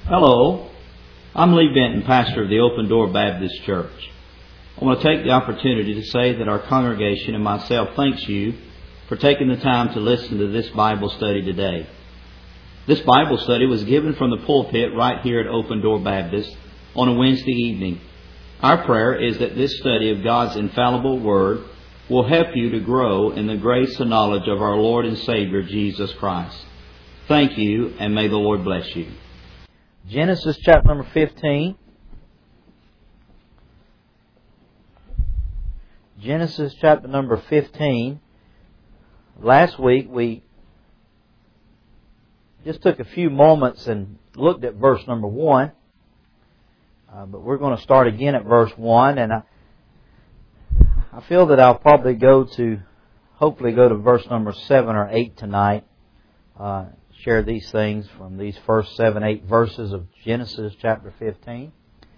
Hello, I'm Lee Benton, pastor of the Open Door Baptist Church. I want to take the opportunity to say that our congregation and myself thanks you for taking the time to listen to this Bible study today. This Bible study was given from the pulpit right here at Open Door Baptist on a Wednesday evening. Our prayer is that this study of God's infallible Word will help you to grow in the grace and knowledge of our Lord and Savior, Jesus Christ. Thank you, and may the Lord bless you. Genesis chapter number 15. Genesis chapter number 15. Last week we just took a few moments and looked at verse number 1. But we're going to start again at verse 1. And I feel that I'll probably hopefully go to verse number 7 or 8 tonight. Share these things from these first 7, 8 verses of Genesis chapter 15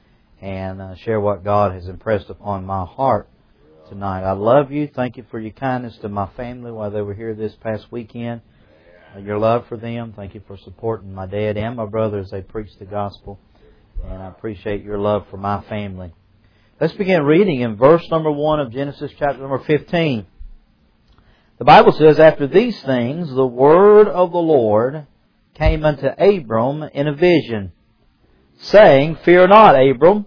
and share what God has impressed upon my heart tonight. I love you. Thank you for your kindness to my family while they were here this past weekend. Your love for them. Thank you for supporting my dad and my brother as they preach the gospel. And I appreciate your love for my family. Let's begin reading in verse number 1 of Genesis chapter number 15. The Bible says, "After these things, the word of the Lord came unto Abram in a vision, saying, Fear not, Abram,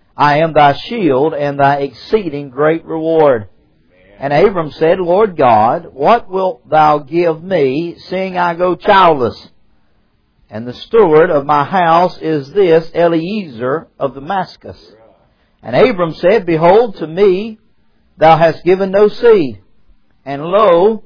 I am thy shield and thy exceeding great reward. And Abram said, Lord God, what wilt thou give me, seeing I go childless? And the steward of my house is this Eliezer of Damascus. And Abram said, Behold, to me thou hast given no seed. And lo,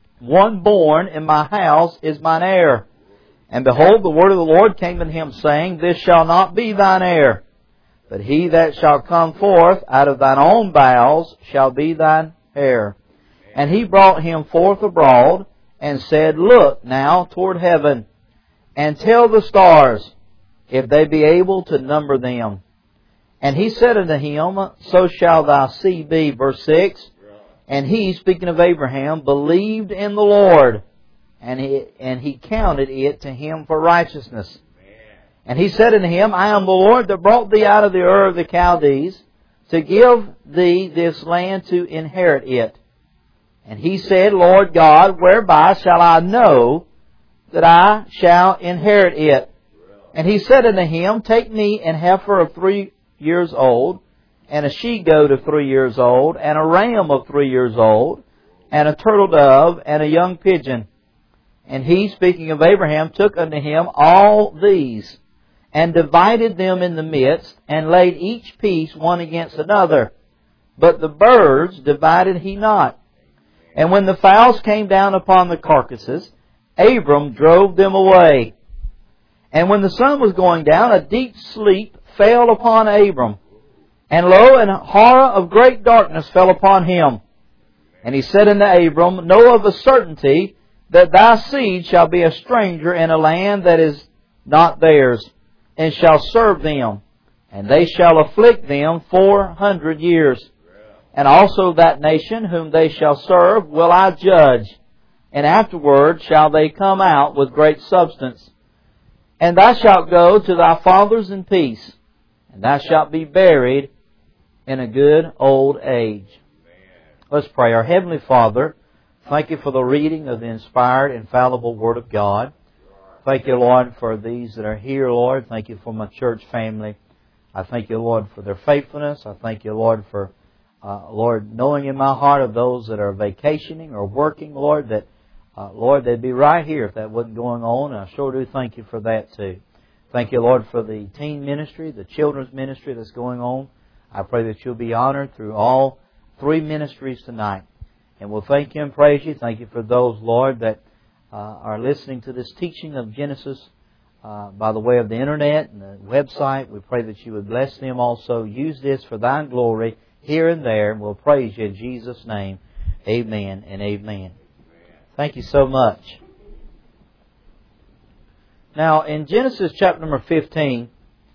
one born in my house is mine heir. And behold, the word of the Lord came unto him, saying, This shall not be thine heir, but he that shall come forth out of thine own bowels shall be thine heir. And he brought him forth abroad, and said, Look now toward heaven, and tell the stars, if they be able to number them. And he said unto him, So shall thy seed be. Verse 6. And he, speaking of Abraham, believed in the Lord, and he counted it to him for righteousness. And he said unto him, I am the Lord that brought thee out of the Ur of the Chaldees, to give thee this land to inherit it. And he said, Lord God, whereby shall I know that I shall inherit it? And he said unto him, Take me an heifer of 3 years old, and a she-goat of 3 years old, and a ram of 3 years old, and a turtle dove, and a young pigeon. And he, speaking of Abraham, took unto him all these, and divided them in the midst, and laid each piece one against another. But the birds divided he not. And when the fowls came down upon the carcasses, Abram drove them away. And when the sun was going down, a deep sleep fell upon Abram. And lo, an horror of great darkness fell upon him. And he said unto Abram, Know of a certainty that thy seed shall be a stranger in a land that is not theirs, and shall serve them, and they shall afflict them 400 years. And also that nation whom they shall serve will I judge, and afterward shall they come out with great substance. And thou shalt go to thy fathers in peace, and thou shalt be buried in a good old age." Let's pray. Our Heavenly Father, thank you for the reading of the inspired, infallible Word of God. Thank you, Lord, for these that are here, Lord. Thank you for my church family. I thank you, Lord, for their faithfulness. I thank you, Lord, for, Lord, knowing in my heart of those that are vacationing or working, Lord, that, Lord, they'd be right here if that wasn't going on. And I sure do thank you for that, too. Thank you, Lord, for the teen ministry, the children's ministry that's going on. I pray that you'll be honored through all 3 ministries tonight. And we'll thank you and praise you. Thank you for those, Lord, that are listening to this teaching of Genesis by the way of the internet and the website. We pray that you would bless them also. Use this for thine glory here and there. And we'll praise you in Jesus' name. Amen and amen. Thank you so much. Now, in Genesis chapter number 15,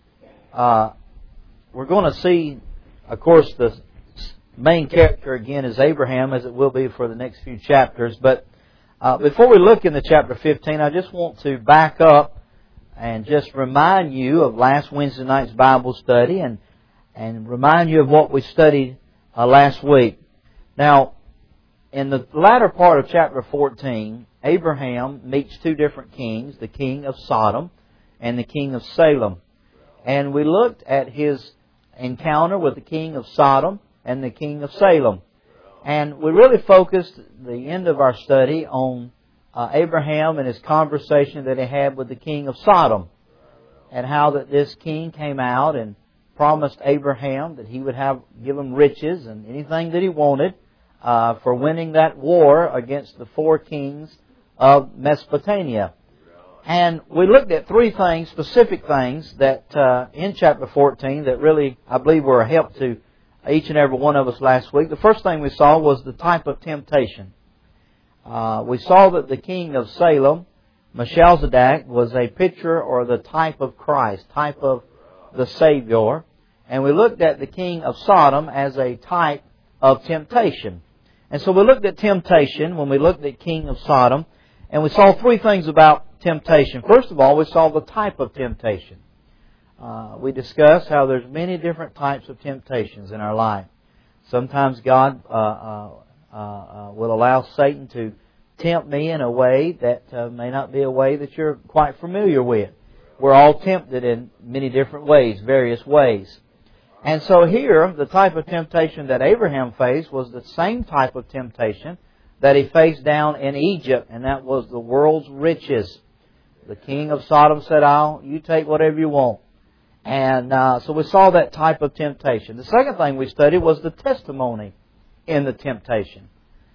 we're going to see, of course, the main character again is Abraham, as it will be for the next few chapters. But before we look into chapter 15, I just want to back up and just remind you of last Wednesday night's Bible study and remind you of what we studied last week. Now, in the latter part of chapter 14, Abraham meets two different kings, the king of Sodom and the king of Salem. And we looked at his encounter with the king of Sodom and the king of Salem. And we really focused the end of our study on Abraham and his conversation that he had with the king of Sodom, and how that this king came out and promised Abraham that he would give him riches and anything that he wanted for winning that war against the four kings of Mesopotamia. And we looked at three things, specific things, that in chapter 14 that really, I believe, were a help to each and every one of us last week. The first thing we saw was the type of temptation. We saw that the king of Salem, Melchizedek, was a picture or the type of Christ, type of the Savior. And we looked at the king of Sodom as a type of temptation. And so we looked at temptation when we looked at king of Sodom, and we saw three things about temptation. First of all, we saw the type of temptation. We discussed how there's many different types of temptations in our life. Sometimes God will allow Satan to tempt me in a way that may not be a way that you're quite familiar with. We're all tempted in many different ways, various ways. And so here, the type of temptation that Abraham faced was the same type of temptation that he faced down in Egypt, and that was the world's riches. The king of Sodom said, you take whatever you want. And so we saw that type of temptation. The second thing we studied was the testimony in the temptation.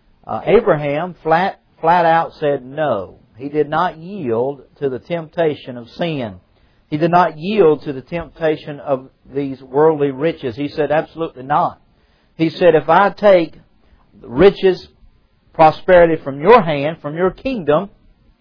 Abraham flat out said no. He did not yield to the temptation of sin. He did not yield to the temptation of these worldly riches. He said, absolutely not. He said, if I take riches, prosperity from your hand, from your kingdom,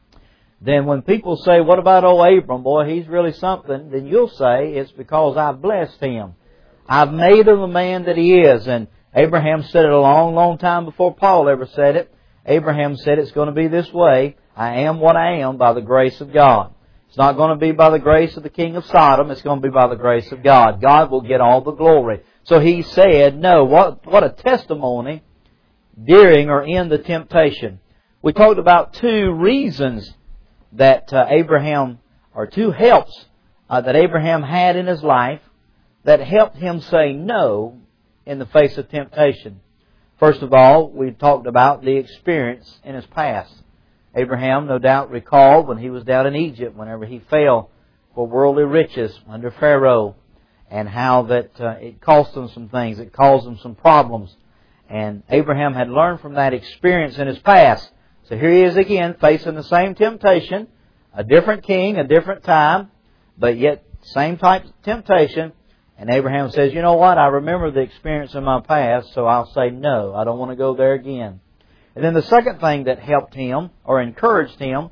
then when people say, what about old Abram? Boy, he's really something. Then you'll say, it's because I've blessed him. I've made him the man that he is. And Abraham said it a long, long time before Paul ever said it. Abraham said it's going to be this way. I am what I am by the grace of God. It's not going to be by the grace of the king of Sodom. It's going to be by the grace of God. God will get all the glory. So he said, no. What a testimony during or in the temptation. We talked about two reasons that Abraham, or two helps that Abraham had in his life that helped him say no in the face of temptation. First of all, we talked about the experience in his past. Abraham, no doubt, recalled when he was down in Egypt, whenever he fell for worldly riches under Pharaoh, and how that it cost him some things, it caused him some problems. And Abraham had learned from that experience in his past. So here he is again, facing the same temptation, a different king, a different time, but yet same type of temptation. And Abraham says, you know what, I remember the experience in my past, so I'll say no, I don't want to go there again. And then the second thing that helped him, or encouraged him,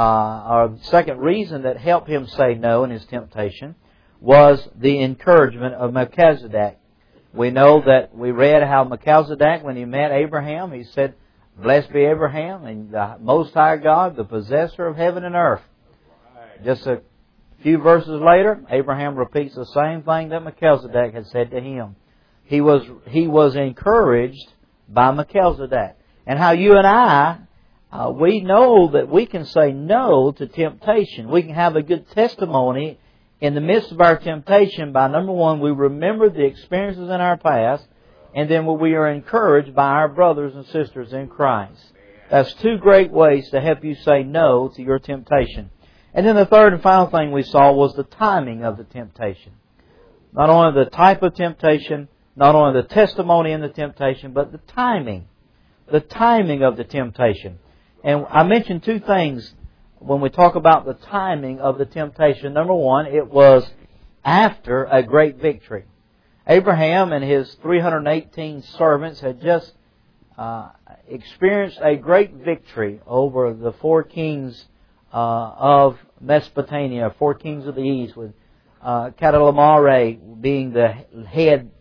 or the second reason that helped him say no in his temptation, was the encouragement of Melchizedek. We know that we read how Melchizedek, when he met Abraham, he said, blessed be Abraham and the Most High God, the possessor of heaven and earth. Just a few verses later, Abraham repeats the same thing that Melchizedek had said to him. He was encouraged by Melchizedek. And how you and I, we know that we can say no to temptation. We can have a good testimony in the midst of our temptation by, number one, we remember the experiences in our past, and then we are encouraged by our brothers and sisters in Christ. That's two great ways to help you say no to your temptation. And then the third and final thing we saw was the timing of the temptation. Not only the type of temptation, not only the testimony in the temptation, but the timing. The timing of the temptation. And I mentioned two things when we talk about the timing of the temptation. Number one, it was after a great victory. Abraham and his 318 servants had just experienced a great victory over the four kings of Mesopotamia, four kings of the east, with Chedorlaomer being the head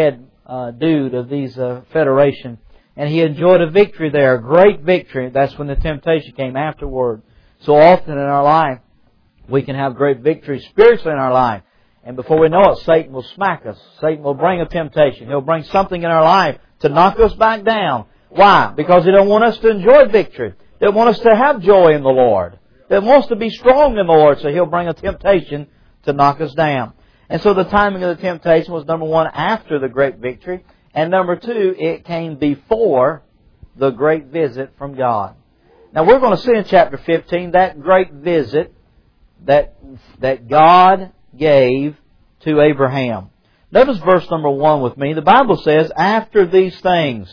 dude of these federation. And he enjoyed a victory there, a great victory. That's when the temptation came afterward. So often in our life, We can have great victory spiritually in our life. And before we know it, Satan will smack us. Satan will bring a temptation. He'll bring something in our life to knock us back down. Why? Because He don't want us to enjoy victory. They want us to have joy in the Lord. They want us to be strong in the Lord. So He'll bring a temptation to knock us down. And so the timing of the temptation was, number one, after the great victory. And number two, it came before the great visit from God. Now we're going to see in chapter 15 that great visit that God gave to Abraham. Notice verse number 1 with me. The Bible says, after these things,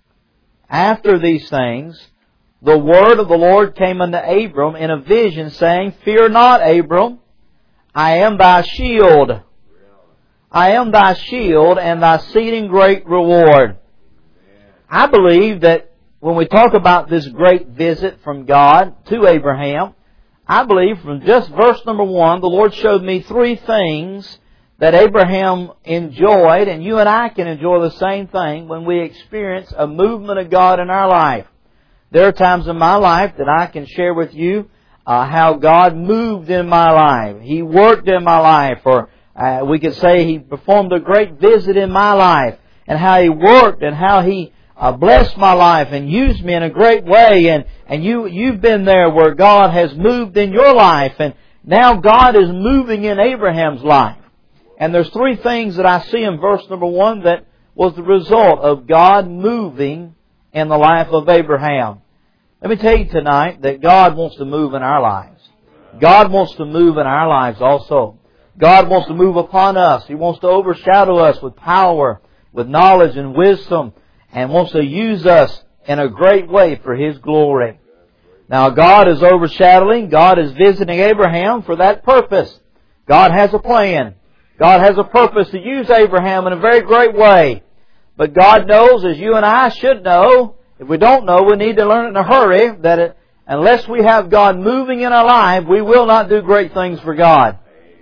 the word of the Lord came unto Abram in a vision, saying, Fear not, Abram, I am thy shield. I am thy shield and thy exceeding great reward. I believe that when we talk about this great visit from God to Abraham, I believe from just verse number 1, the Lord showed me three things that Abraham enjoyed, and you and I can enjoy the same thing when we experience a movement of God in our life. There are times in my life that I can share with you how God moved in my life. He worked in my life, or we could say He performed a great visit in my life, and how He worked and how He blessed my life and used me in a great way. And you've been there where God has moved in your life, and now God is moving in Abraham's life. And there's three things that I see in verse number 1 that was the result of God moving in the life of Abraham. Let me tell you tonight that God wants to move in our lives. God wants to move in our lives also. God wants to move upon us. He wants to overshadow us with power, with knowledge and wisdom, and wants to use us in a great way for His glory. Now God is overshadowing, God is visiting Abraham for that purpose. God has a plan. God has a purpose to use Abraham in a very great way. But God knows, as you and I should know, if we don't know, we need to learn in a hurry that unless we have God moving in our life, we will not do great things for God.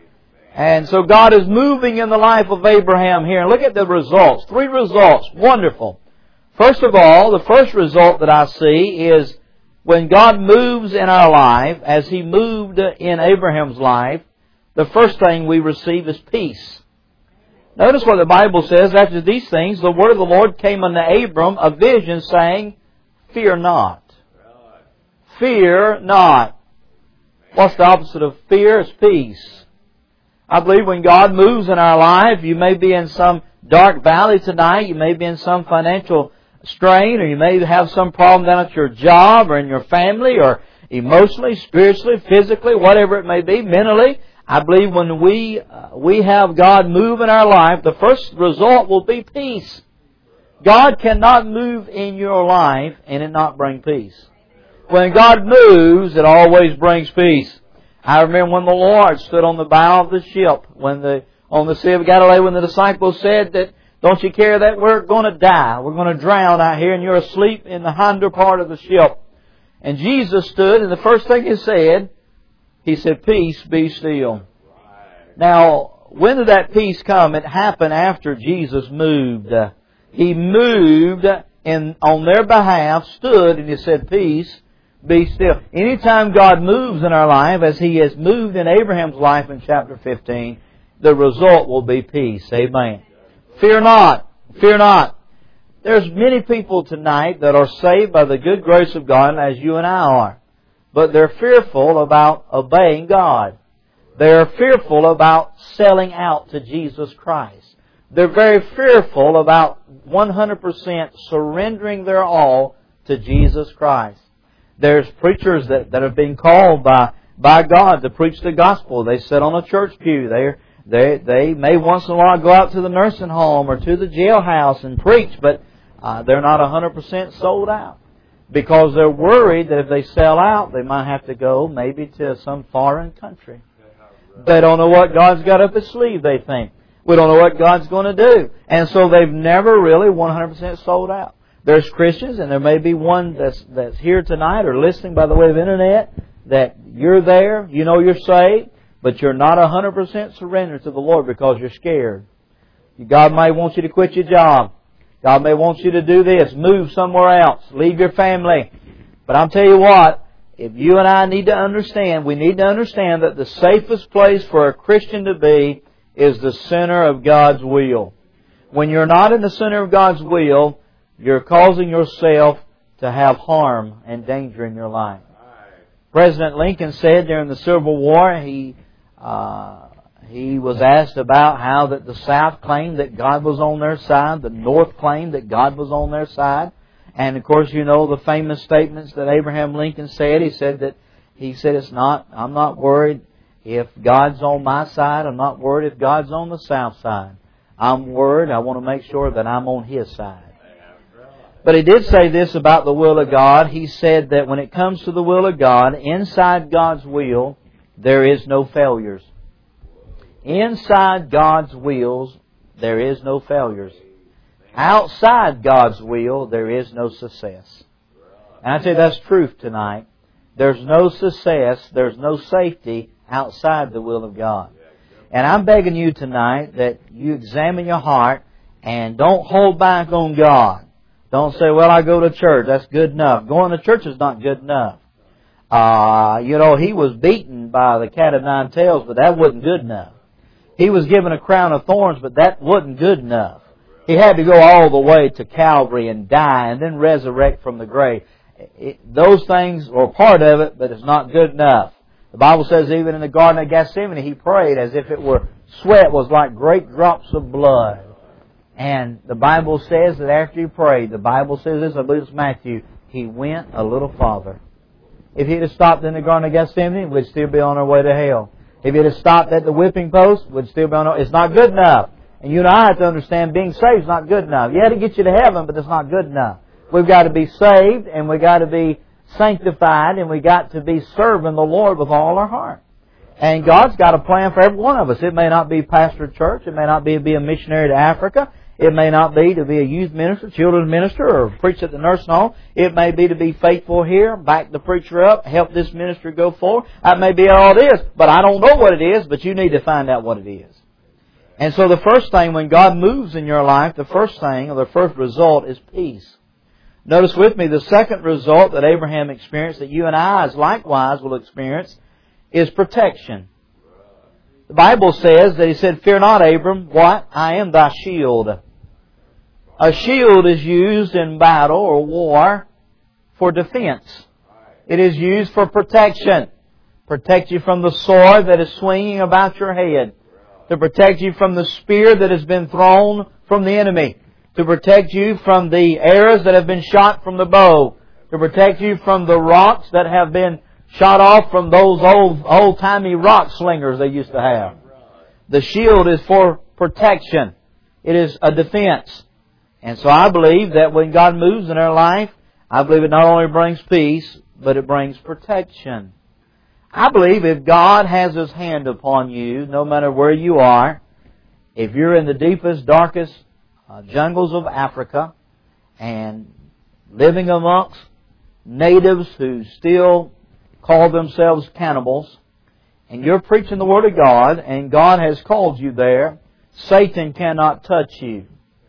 And so God is moving in the life of Abraham here. And look at the results. Three results. Wonderful. First of all, the first result that I see is when God moves in our life, as He moved in Abraham's life, the first thing we receive is peace. Notice what the Bible says. After these things, the word of the Lord came unto Abram, a vision, saying, Fear not. Fear not. What's the opposite of fear? It's peace. I believe when God moves in our life, you may be in some dark valley tonight, you may be in some financial strain, or you may have some problem down at your job or in your family, or emotionally, spiritually, physically, whatever it may be, mentally. I believe when we have God move in our life, the first result will be peace. God cannot move in your life and it not bring peace. When God moves, it always brings peace. I remember when the Lord stood on the bow of the ship, on the Sea of Galilee, when the disciples said that, don't you care that we're going to die, we're going to drown out here, and you're asleep in the hinder part of the ship. And Jesus stood, and the first thing He said, Peace, be still. Now, when did that peace come? It happened after Jesus moved. He moved and on their behalf stood and He said, Peace, be still. Anytime God moves in our life, as He has moved in Abraham's life in chapter 15, the result will be peace. Amen. Fear not. Fear not. There's many people tonight that are saved by the good grace of God, as you and I are. But they're fearful about obeying God. They're fearful about selling out to Jesus Christ. They're very fearful about 100% surrendering their all to Jesus Christ. There's preachers that have been called by God to preach the gospel. They sit on a church pew. They may once in a while go out to the nursing home or to the jailhouse and preach, but they're not 100% sold out. Because they're worried that if they sell out, they might have to go maybe to some foreign country. They don't know what God's got up His sleeve, they think. We don't know what God's going to do. And so they've never really 100% sold out. There's Christians, and there may be one that's here tonight or listening by the way of internet, that you're there, you know you're saved, but you're not 100% surrendered to the Lord because you're scared. God may want you to quit your job. God may want you to do this, move somewhere else, leave your family. But I'll tell you what, if you and I need to understand, we need to understand that the safest place for a Christian to be is the center of God's will. When you're not in the center of God's will, you're causing yourself to have harm and danger in your life. President Lincoln said during the Civil War, he was asked about how that the South claimed that God was on their side, the North claimed that God was on their side. And of course, you know the famous statements that Abraham Lincoln said. He said, I'm not worried if God's on my side. I'm not worried if God's on the South side. I'm worried. I want to make sure that I'm on His side. But he did say this about the will of God. He said that when it comes to the will of God, inside God's will, there is no failures. Inside God's wills, there is no failures. Outside God's will, there is no success. And I tell you, that's truth tonight. There's no success, there's no safety outside the will of God. And I'm begging you tonight that you examine your heart and don't hold back on God. Don't say, well, I go to church, that's good enough. Going to church is not good enough. He was beaten by the cat of nine tails, but that wasn't good enough. He was given a crown of thorns, but that wasn't good enough. He had to go all the way to Calvary and die and then resurrect from the grave. Those things were part of it, but it's not good enough. The Bible says even in the Garden of Gethsemane, He prayed as if it were sweat was like great drops of blood. And the Bible says that after He prayed, the Bible says this, I believe it's Matthew, He went a little farther. If He'd have stopped in the Garden of Gethsemane, we'd still be on our way to hell. If He'd have stopped at the whipping post, we'd still be on our way. It's not good enough. And you and I have to understand being saved is not good enough. Yeah, to get you to heaven, but it's not good enough. We've got to be saved, and we've got to be sanctified, and we've got to be serving the Lord with all our heart. And God's got a plan for every one of us. It may not be pastor of church. It may not be to be a missionary to Africa. It may not be to be a youth minister, children's minister, or preach at the nursing home. It may be to be faithful here, back the preacher up, help this ministry go forward. That may be all it is, but I don't know what it is, but you need to find out what it is. And so the first thing, when God moves in your life, the first thing, or the first result is peace. Notice with me, the second result that Abraham experienced, that you and I likewise will experience, is protection. The Bible says that He said, fear not, Abram, what? I am thy shield. A shield is used in battle or war for defense. It is used for protection. Protect you from the sword that is swinging about your head. To protect you from the spear that has been thrown from the enemy. To protect you from the arrows that have been shot from the bow. To protect you from the rocks that have been shot off from those old-timey rock slingers they used to have. The shield is for protection. It is a defense. And so I believe that when God moves in our life, I believe it not only brings peace, but it brings protection. I believe if God has His hand upon you, no matter where you are, if you're in the deepest, darkest jungles of Africa and living amongst natives who still call themselves cannibals, and you're preaching the Word of God, and God has called you there, Satan cannot touch you.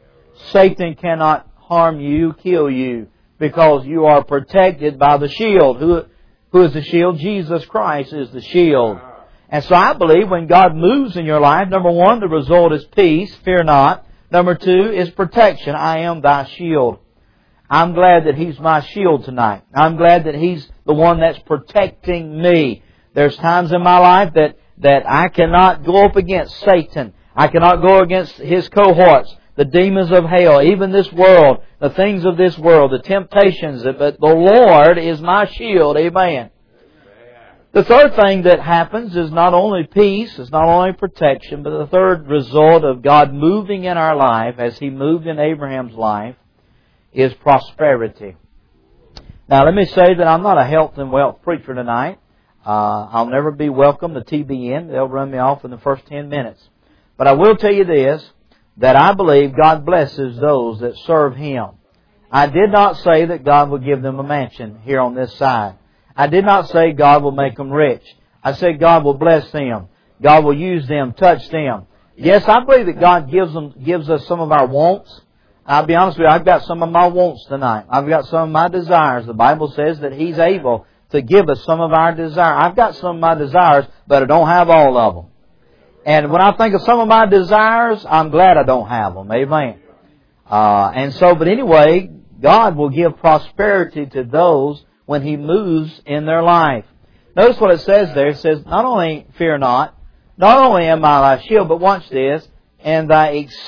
Satan cannot harm you, kill you, because you are protected by the shield. Who is the shield? Jesus Christ is the shield. And so I believe when God moves in your life, number one, the result is peace, fear not. Number two is protection. I am thy shield. I'm glad that He's my shield tonight. I'm glad that He's the one that's protecting me. There's times in my life that I cannot go up against Satan. I cannot go against his cohorts, the demons of hell, even this world, the things of this world, the temptations. But the Lord is my shield. Amen. The third thing that happens is not only peace, it's not only protection, but the third result of God moving in our life, as He moved in Abraham's life, is prosperity. Now let me say that I'm not a health and wealth preacher tonight. I'll never be welcome to TBN. They'll run me off in the first 10 minutes. But I will tell you this, that I believe God blesses those that serve Him. I did not say that God will give them a mansion here on this side. I did not say God will make them rich. I said God will bless them. God will use them, touch them. Yes, I believe that God gives us some of our wants. I'll be honest with you, I've got some of my wants tonight. I've got some of my desires. The Bible says that He's able to give us some of our desires. I've got some of my desires, but I don't have all of them. And when I think of some of my desires, I'm glad I don't have them. Amen. But anyway, God will give prosperity to those when He moves in their life. Notice what it says there. It says, not only fear not only am I thy shield, but watch this, and thy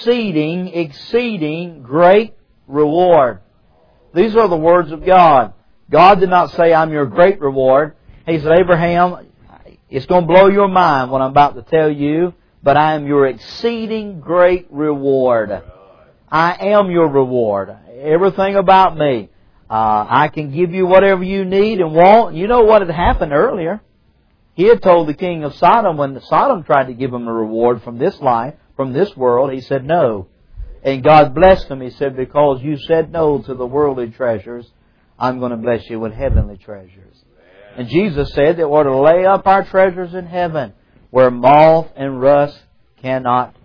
exceeding great reward. These are the words of God. God did not say, I'm your great reward. He said, Abraham, it's going to blow your mind what I'm about to tell you, but I am your exceeding great reward. I am your reward. Everything about me. I can give you whatever you need and want. You know what had happened earlier. He had told the king of Sodom, when Sodom tried to give him a reward from this life, from this world, he said no. And God blessed him. He said, because you said no to the worldly treasures, I'm going to bless you with heavenly treasures. And Jesus said that we're to lay up our treasures in heaven, where moth and rust cannot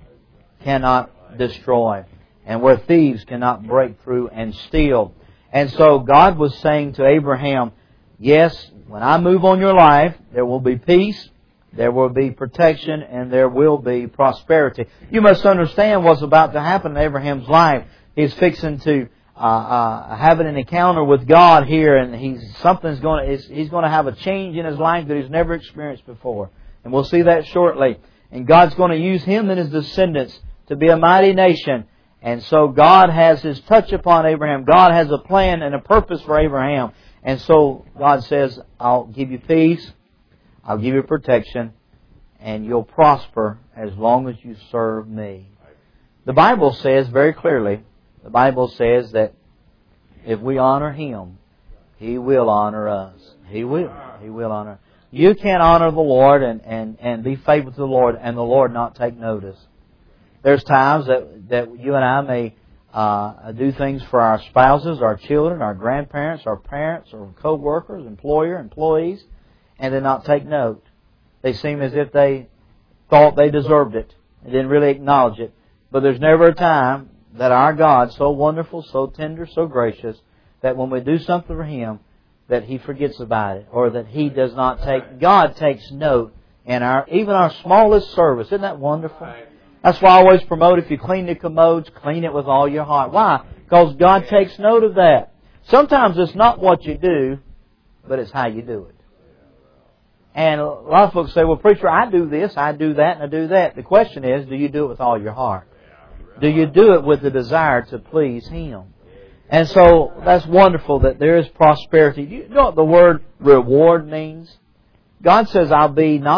destroy, and where thieves cannot break through and steal. And so God was saying to Abraham, yes, when I move on your life, there will be peace, there will be protection, and there will be prosperity. You must understand what's about to happen in Abraham's life. He's fixing to have an encounter with God here, and he's going to have a change in his life that he's never experienced before. And we'll see that shortly. And God's going to use him and his descendants to be a mighty nation. And so God has His touch upon Abraham. God has a plan and a purpose for Abraham. And so God says, I'll give you peace, I'll give you protection, and you'll prosper as long as you serve me. The Bible says very clearly, the Bible says that if we honor Him, He will honor us. He will. He will honor. You can't honor the Lord and be faithful to the Lord and the Lord not take notice. There's times that you and I may do things for our spouses, our children, our grandparents, our parents, or co-workers, employees, and then not take note. They seem as if they thought they deserved it and didn't really acknowledge it. But there's never a time that our God, so wonderful, so tender, so gracious, that when we do something for Him, that He forgets about it, or that He does not take. God takes note in even our smallest service. Isn't that wonderful? That's why I always promote, if you clean the commodes, clean it with all your heart. Why? Because God takes note of that. Sometimes it's not what you do, but it's how you do it. And a lot of folks say, well, preacher, I do this, I do that, and I do that. The question is, do you do it with all your heart? Do you do it with the desire to please Him? And so that's wonderful that there is prosperity. Do you know what the word reward means? God says, I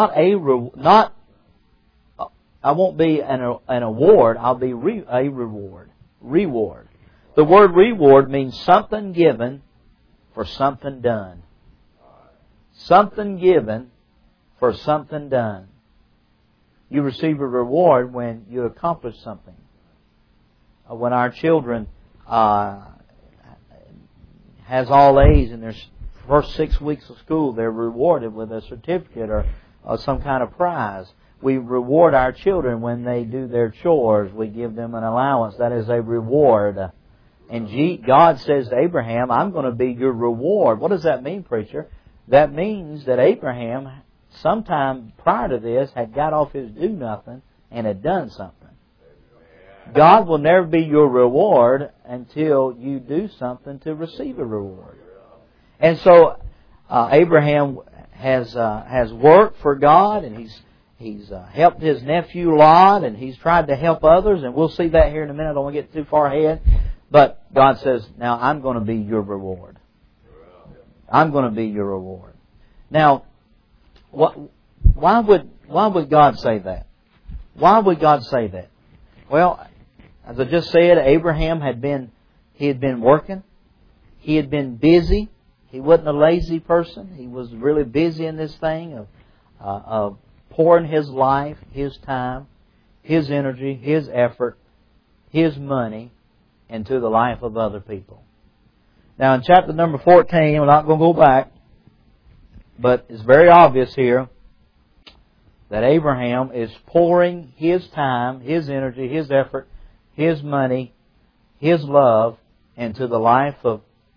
won't be an award, I'll be a reward. Reward. The word reward means something given for something done. Something given for something done. You receive a reward when you accomplish something. When our children has all A's in their first 6 weeks of school, they're rewarded with a certificate or some kind of prize. We reward our children when they do their chores. We give them an allowance. That is a reward. And God says to Abraham, I'm going to be your reward. What does that mean, preacher? That means that Abraham, sometime prior to this, had got off his do-nothing and had done something. God will never be your reward until you do something to receive a reward. And so Abraham has worked for God, and he's helped his nephew Lot, and he's tried to help others, and we'll see that here in a minute. I don't want to get too far ahead. But God says, now I'm going to be your reward. I'm going to be your reward. Now, why would God say that? Why would God say that? Well, as I just said, Abraham had been working. He had been busy. He wasn't a lazy person. He was really busy in this thing of pouring his life, his time, his energy, his effort, his money into the life of other people. Now in chapter number 14, we're not going to go back, but it's very obvious here that Abraham is pouring his time, his energy, his effort, his money, his love into the life of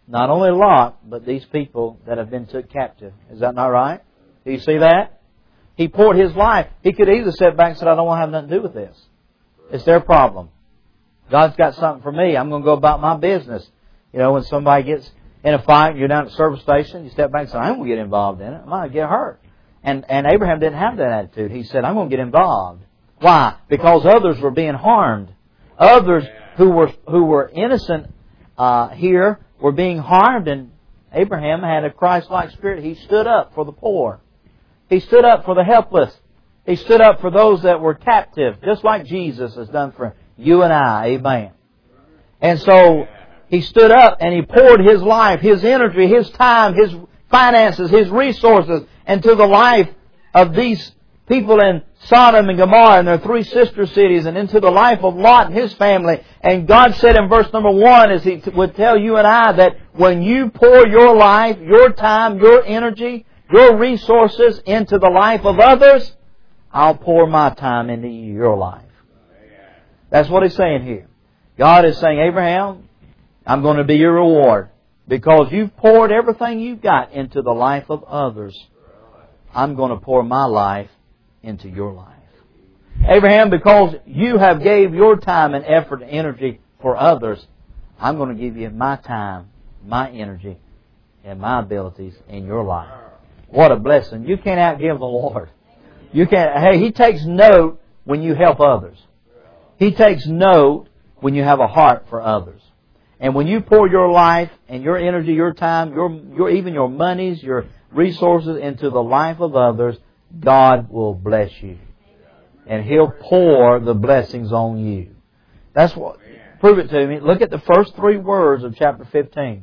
Not only Lot, but these people that have been took captive. Is that not right? Do you see that? He poured his life. He could either sit back and say, I don't want to have nothing to do with this. It's their problem. God's got something for me. I'm going to go about my business. You know, when somebody gets in a fight and you're down at the service station, you step back and say, I'm going to get involved in it. I might get hurt. And Abraham didn't have that attitude. He said, I'm going to get involved. Why? Because others were being harmed. Others who were innocent here were being harmed, and Abraham had a Christ-like spirit. He stood up for the poor. He stood up for the helpless. He stood up for those that were captive, just like Jesus has done for you and I. Amen. And so he stood up and he poured his life, his energy, his time, his finances, his resources into the life of these people in Sodom and Gomorrah and their three sister cities, and into the life of Lot and his family. And God said in verse number 1, as He would tell you and I, that when you pour your life, your time, your energy, your resources into the life of others, I'll pour my time into your life. That's what He's saying here. God is saying, Abraham, I'm going to be your reward. Because you've poured everything you've got into the life of others, I'm going to pour my life into your life. Abraham, because you have gave your time and effort and energy for others, I'm going to give you my time, my energy, and my abilities in your life. What a blessing. You can't outgive the Lord. You can't. Hey, He takes note when you help others. He takes note when you have a heart for others. And when you pour your life and your energy, your time, even your monies, your resources into the life of others, God will bless you. And He'll pour the blessings on you. That's what. Prove it to me. Look at the first 3 words of chapter 15.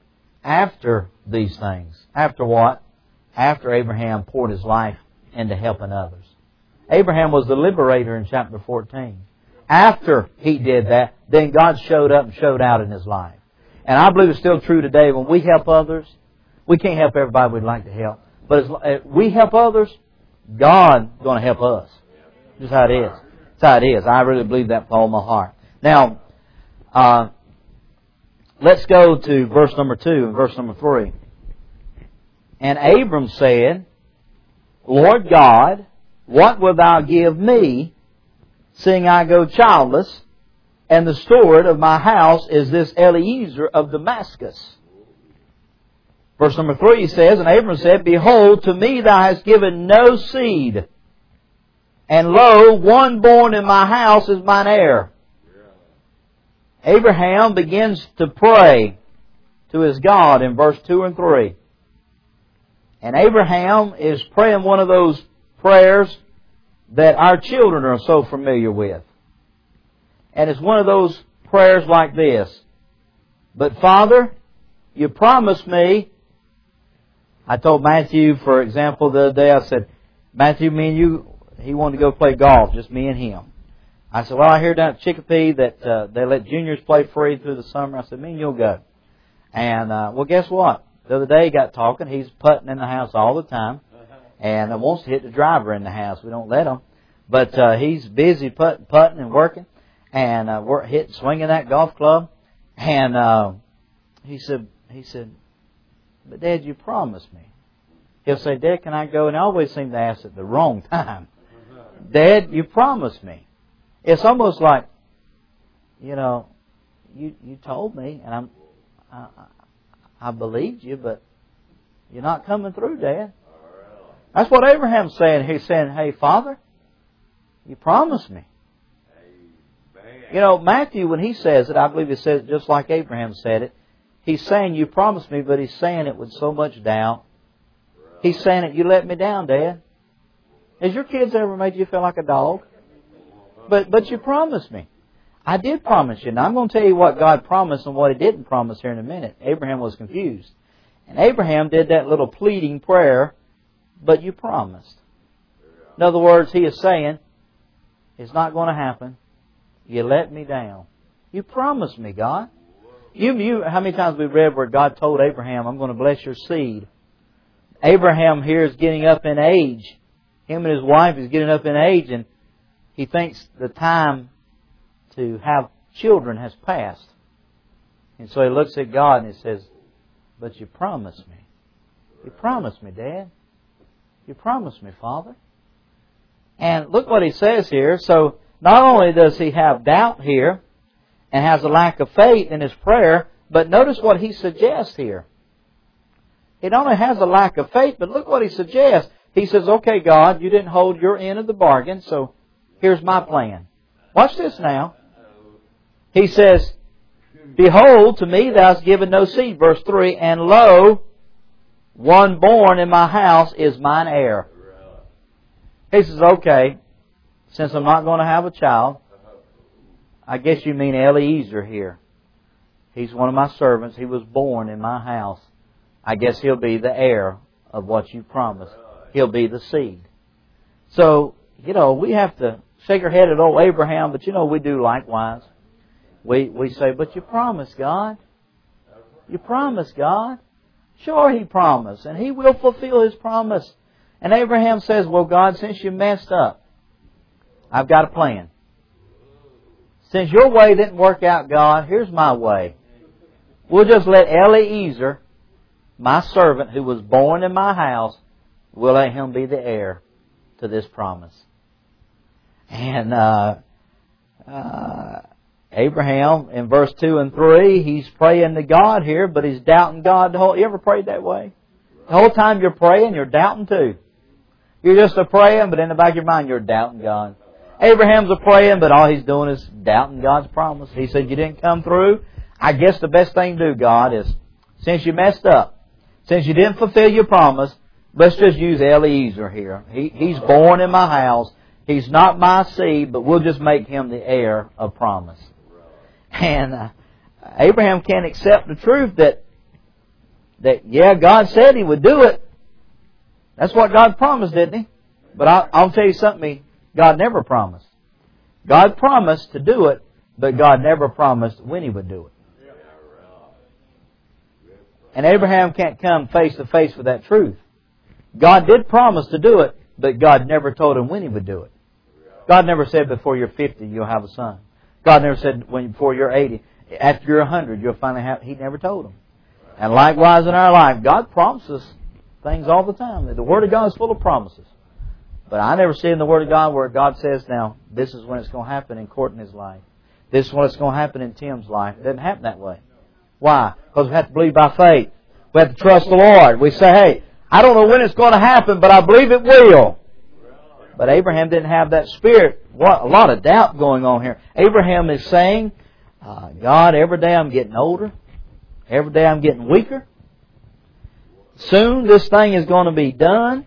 After these things. After what? After Abraham poured his life into helping others. Abraham was the liberator in chapter 14. After he did that, then God showed up and showed out in his life. And I believe it's still true today. When we help others, we can't help everybody we'd like to help. But as we help others, God's going to help us. Just how it is. That's how it is. I really believe that with all my heart. Now, let's go to verse number 2 and verse number 3. And Abram said, Lord God, what wilt thou give me, seeing I go childless, and the steward of my house is this Eliezer of Damascus? Verse number 3 says, And Abram said, Behold, to me thou hast given no seed, and lo, one born in my house is mine heir. Abraham begins to pray to his God in verse 2 and 3. And Abraham is praying one of those prayers that our children are so familiar with. And it's one of those prayers like this. But Father, you promised me. I told Matthew, for example, the other day, I said, Matthew, me and you, he wanted to go play golf, just me and him. I said, well, I hear down at Chicopee that they let juniors play free through the summer. I said, me and you'll go. And, well, guess what? The other day he got talking. He's putting in the house all the time. And wants to hit the driver in the house. We don't let him. But he's busy putting and working. And swinging that golf club. And he said, but Dad, you promised me. He'll say, Dad, can I go? And I always seem to ask at the wrong time. Dad, you promised me. It's almost like, you know, you told me, and I believed you, but you're not coming through, Dad. That's what Abraham's saying. He's saying, hey, Father, you promised me. You know, Matthew, when he says it, I believe he says it just like Abraham said it. He's saying, you promised me, but he's saying it with so much doubt. He's saying it, you let me down, Dad. Has your kids ever made you feel like a dog? But you promised me. I did promise you. Now I'm going to tell you what God promised and what He didn't promise here in a minute. Abraham was confused. And Abraham did that little pleading prayer, but you promised. In other words, he is saying, it's not going to happen. You let me down. You promised me, God. How many times we read where God told Abraham, I'm going to bless your seed. Abraham here is getting up in age. Him and his wife is getting up in age, and he thinks the time to have children has passed. And so he looks at God and he says, but you promised me. You promised me, Dad. You promised me, Father. And look what he says here. So not only does he have doubt here and has a lack of faith in his prayer, but notice what he suggests here. He not only has a lack of faith, but look what he suggests. He says, okay, God, you didn't hold your end of the bargain, so here's my plan. Watch this now. He says, behold, to me thou hast given no seed. Verse 3, and lo, one born in my house is mine heir. He says, okay, since I'm not going to have a child, I guess you mean Eliezer here. He's one of my servants. He was born in my house. I guess he'll be the heir of what you promised. He'll be the seed. So, we have to shake our head at old Abraham, but we do likewise. We say, but you promised, God. You promised, God. Sure, He promised, and He will fulfill His promise. And Abraham says, well, God, since you messed up, I've got a plan. Since your way didn't work out, God, here's my way. We'll just let Eliezer, my servant who was born in my house, we'll let him be the heir to this promise. And Abraham, in verse 2 and 3, he's praying to God here, but he's doubting God. You ever prayed that way? The whole time you're praying, you're doubting too. You're just praying, but in the back of your mind, you're doubting God. Abraham's praying, but all he's doing is doubting God's promise. He said, you didn't come through. I guess the best thing to do, God, is since you messed up, since you didn't fulfill your promise, let's just use Eliezer here. He's born in my house. He's not my seed, but we'll just make him the heir of promise. And Abraham can't accept the truth that yeah, God said He would do it. That's what God promised, didn't He? But I'll tell you something God never promised. God promised to do it, but God never promised when He would do it. And Abraham can't come face to face with that truth. God did promise to do it, but God never told him when He would do it. God never said before you're 50 you'll have a son. God never said before you're 80. After you're 100 you'll finally have... He never told him. And likewise in our life, God promises things all the time. The Word of God is full of promises. But I never see in the Word of God where God says, now, this is when it's going to happen in Courtney's life. This is when it's going to happen in Tim's life. It doesn't happen that way. Why? Because we have to believe by faith. We have to trust the Lord. We say, hey, I don't know when it's going to happen, but I believe it will. But Abraham didn't have that spirit. What a lot of doubt going on here. Abraham is saying, God, every day I'm getting older. Every day I'm getting weaker. Soon this thing is going to be done.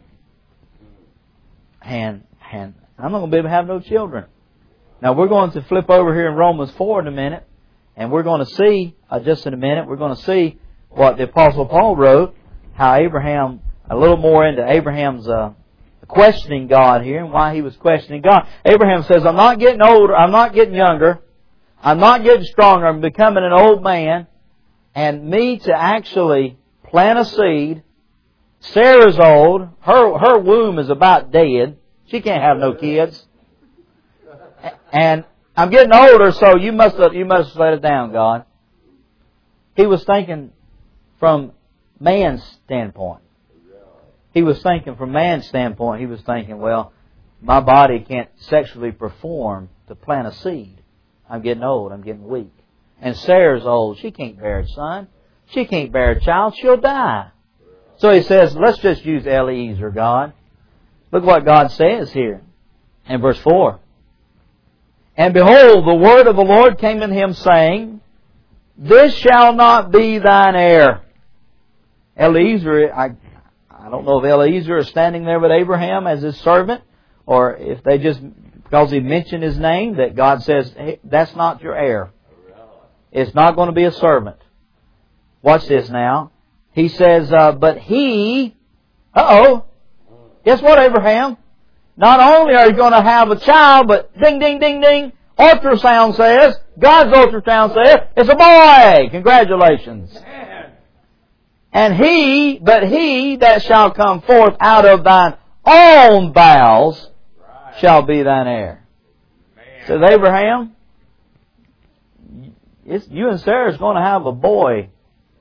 And I'm not going to be able to have no children. Now we're going to flip over here in Romans 4 in a minute. And we're going to see, just in a minute, we're going to see what the Apostle Paul wrote. How Abraham, a little more into Abraham's questioning God here and why he was questioning God. Abraham says, I'm not getting older. I'm not getting younger. I'm not getting stronger. I'm becoming an old man. And me to actually plant a seed. Sarah's old. Her womb is about dead. She can't have no kids. And I'm getting older, so you must let it down, God. He was thinking from man's standpoint. He was thinking from man's standpoint. He was thinking, well, my body can't sexually perform to plant a seed. I'm getting old. I'm getting weak. And Sarah's old. She can't bear a son. She can't bear a child. She'll die. So he says, let's just use Eliezer, God. Look what God says here in verse 4. And behold, the word of the Lord came in him, saying, this shall not be thine heir. Eliezer, I don't know if Eliezer is standing there with Abraham as his servant, or if they just, because he mentioned his name, that God says, hey, that's not your heir. It's not going to be a servant. Watch this now. He says, but he, guess what, Abraham? Not only are you going to have a child, but ding, ding, ding, ding, ultrasound says, God's ultrasound says, it's a boy. Congratulations. And he that shall come forth out of thine own bowels shall be thine heir. Says Abraham, you and Sarah's going to have a boy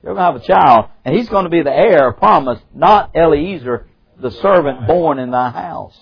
You're going to have a child. And he's going to be the heir of promise, not Eliezer, the servant born in thy house.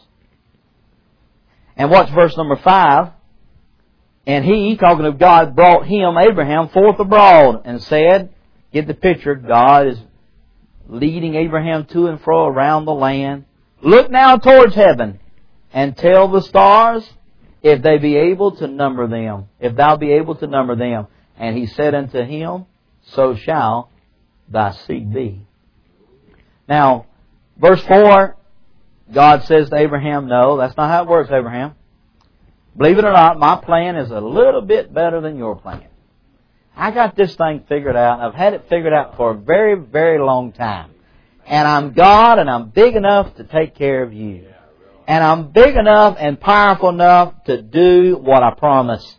And watch verse number 5. And he, talking of God, brought him, Abraham, forth abroad and said, get the picture, God is leading Abraham to and fro around the land. Look now towards heaven and tell the stars if they be able to number them, if thou be able to number them. And he said unto him, so shall thy seed be. Now, verse 4, God says to Abraham, no, that's not how it works, Abraham. Believe it or not, my plan is a little bit better than your plan. I got this thing figured out. I've had it figured out for a very, very long time. And I'm God, and I'm big enough to take care of you. And I'm big enough and powerful enough to do what I promise.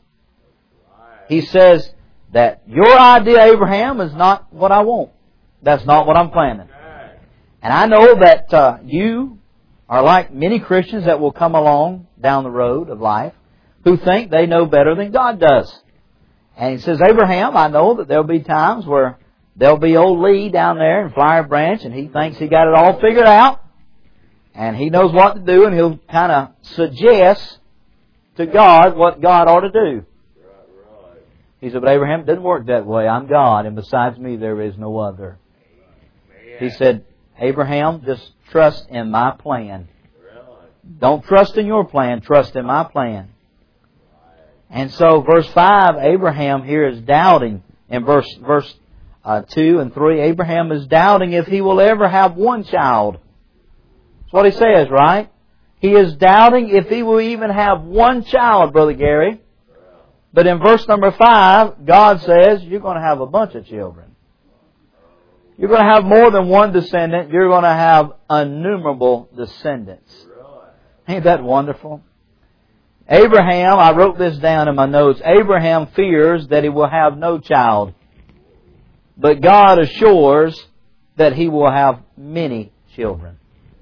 He says that your idea, Abraham, is not what I want. That's not what I'm planning. And I know that you are like many Christians that will come along down the road of life who think they know better than God does. And he says, Abraham, I know that there'll be times where there'll be old Lee down there in Flower Branch, and he thinks he got it all figured out, and he knows what to do, and he'll kind of suggest to God what God ought to do. He said, but Abraham, it doesn't work that way. I'm God, and besides me there is no other. He said, Abraham, just trust in my plan. Don't trust in your plan, trust in my plan. And so verse 5, Abraham here is doubting. In verse 2 and 3, Abraham is doubting if he will ever have one child. That's what he says, right? He is doubting if he will even have one child, Brother Gary. But in verse number 5, God says, you're going to have a bunch of children. You're going to have more than one descendant. You're going to have innumerable descendants. Ain't that wonderful? Abraham, I wrote this down in my notes, Abraham fears that he will have no child. But God assures that he will have many children.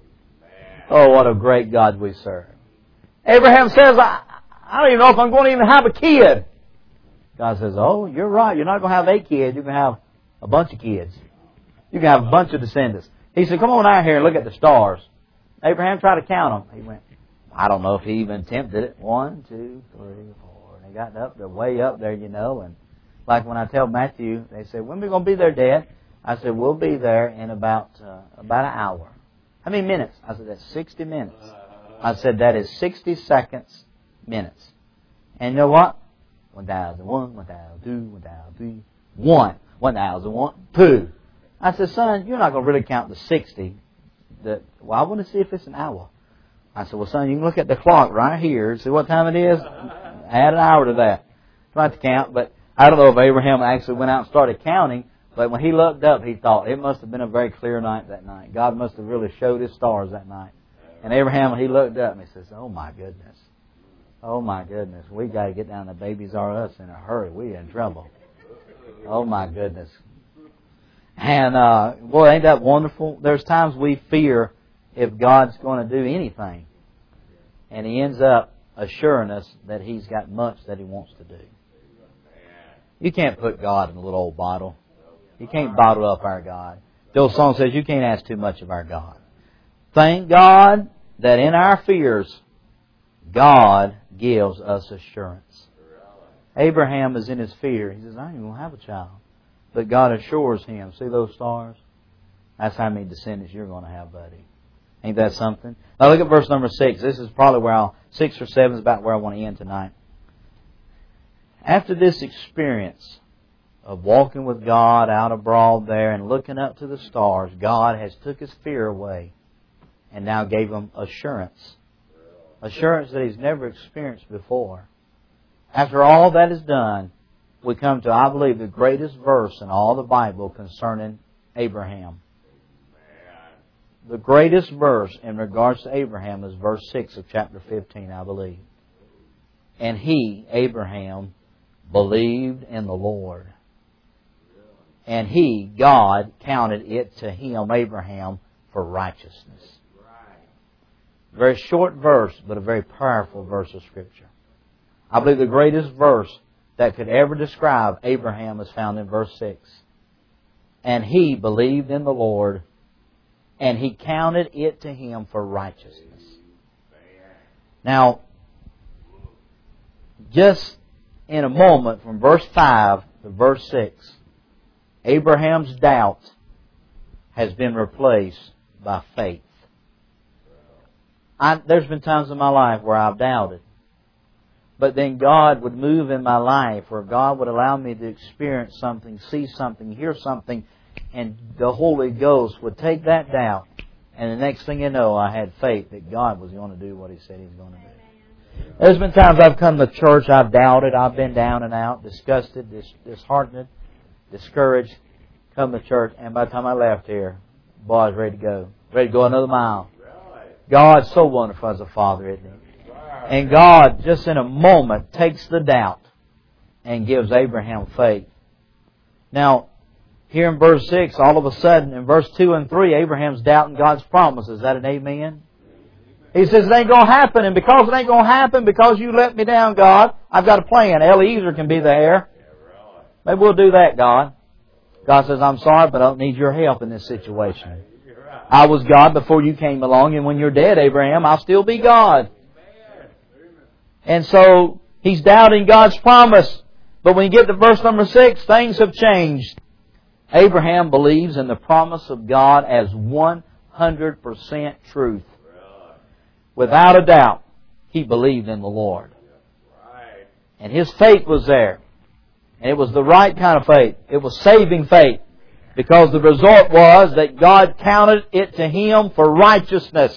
Oh, what a great God we serve. Abraham says, I don't even know if I'm going to even have a kid. God says, oh, you're right. You're not going to have a kid. You're going to have a bunch of kids. You can have a bunch of descendants. He said, come on out here and look at the stars. Abraham tried to count them. He went, I don't know if he even attempted it. 1, 2, 3, 4. And they got up there, way up there, you know. And like when I tell Matthew, they say, when are we going to be there, Dad? I said, we'll be there in about an hour. How many minutes? I said, that's 60 minutes. I said, that is 60 seconds, minutes. And you know what? 1001, 1002, 1003, 1. 1001, 2. I said, son, you're not going to really count the 60. Well, I want to see if it's an hour. I said, well, son, you can look at the clock right here, see what time it is, add an hour to that. Try to count, but I don't know if Abraham actually went out and started counting, but when he looked up, he thought it must have been a very clear night that night. God must have really showed his stars that night. And Abraham, when he looked up, he says, oh my goodness. Oh my goodness. We got to get down to Babies R Us in a hurry. We're in trouble. Oh my goodness. And, boy, ain't that wonderful? There's times we fear if God's going to do anything. And He ends up assuring us that He's got much that He wants to do. You can't put God in a little old bottle. You can't bottle up our God. The old song says you can't ask too much of our God. Thank God that in our fears, God gives us assurance. Abraham is in his fear. He says, I ain't going to have a child. But God assures him, see those stars? That's how many descendants you're going to have, buddy. Ain't that something? Now look at verse number 6. This is probably where 6 or 7 is about where I want to end tonight. After this experience of walking with God out abroad there and looking up to the stars, God has took his fear away and now gave him assurance. Assurance that he's never experienced before. After all that is done, we come to, I believe, the greatest verse in all the Bible concerning Abraham. The greatest verse in regards to Abraham is verse 6 of chapter 15, I believe. And he, Abraham, believed in the Lord. And he, God, counted it to him, Abraham, for righteousness. Very short verse, but a very powerful verse of Scripture. I believe the greatest verse that could ever describe Abraham is found in verse 6. And he believed in the Lord, and he counted it to him for righteousness. Now, just in a moment, from verse 5 to verse 6, Abraham's doubt has been replaced by faith. There's been times in my life where I've doubted. But then God would move in my life, or God would allow me to experience something, see something, hear something, and the Holy Ghost would take that doubt, and the next thing you know, I had faith that God was going to do what He said He was going to do. There's been times I've come to church, I've doubted, I've been down and out, disgusted, disheartened, discouraged, come to church, and by the time I left here, boy, I was ready to go. Ready to go another mile. God's so wonderful as a Father, isn't He? And God, just in a moment, takes the doubt and gives Abraham faith. Now, here in verse 6, all of a sudden, in verse 2 and 3, Abraham's doubting God's promise. Is that an amen? He says, it ain't going to happen, and because it ain't going to happen, because you let me down, God, I've got a plan. Eliezer can be the heir. Maybe we'll do that, God. God says, I'm sorry, but I don't need your help in this situation. I was God before you came along, and when you're dead, Abraham, I'll still be God. And so, he's doubting God's promise. But when you get to verse number 6, things have changed. Abraham believes in the promise of God as 100% truth. Without a doubt, he believed in the Lord. And his faith was there. And it was the right kind of faith. It was saving faith. Because the result was that God counted it to him for righteousness.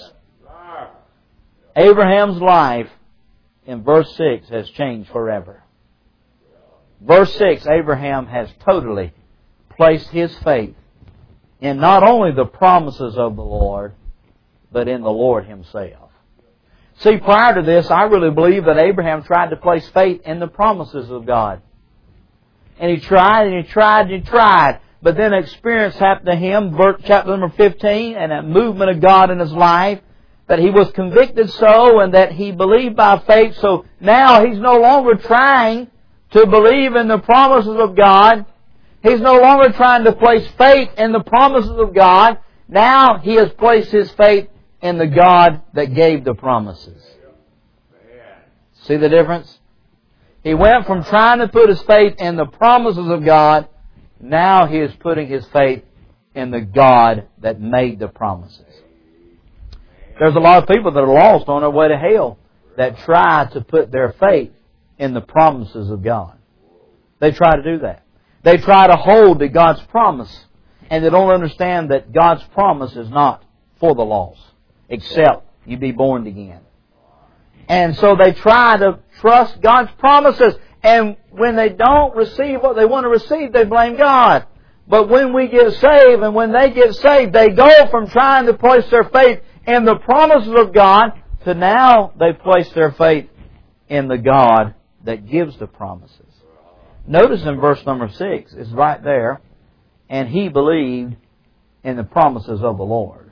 Abraham's life in verse 6 has changed forever. Verse 6, Abraham has totally placed his faith in not only the promises of the Lord, but in the Lord Himself. See, prior to this, I really believe that Abraham tried to place faith in the promises of God. And he tried, and he tried, and he tried. But then an experience happened to him, chapter number 15, and a movement of God in his life, that he was convicted so, and that he believed by faith. So now he's no longer trying to believe in the promises of God. He's no longer trying to place faith in the promises of God. Now he has placed his faith in the God that gave the promises. See the difference? He went from trying to put his faith in the promises of God. Now he is putting his faith in the God that made the promises. There's a lot of people that are lost on their way to hell that try to put their faith in the promises of God. They try to do that. They try to hold to God's promise, and they don't understand that God's promise is not for the lost, except you be born again. And so they try to trust God's promises, and when they don't receive what they want to receive, they blame God. But when we get saved, and when they get saved, they go from trying to place their faith in the promises of God to now they place their faith in the God that gives the promises. Notice in verse number 6, it's right there, and he believed in the promises of the Lord.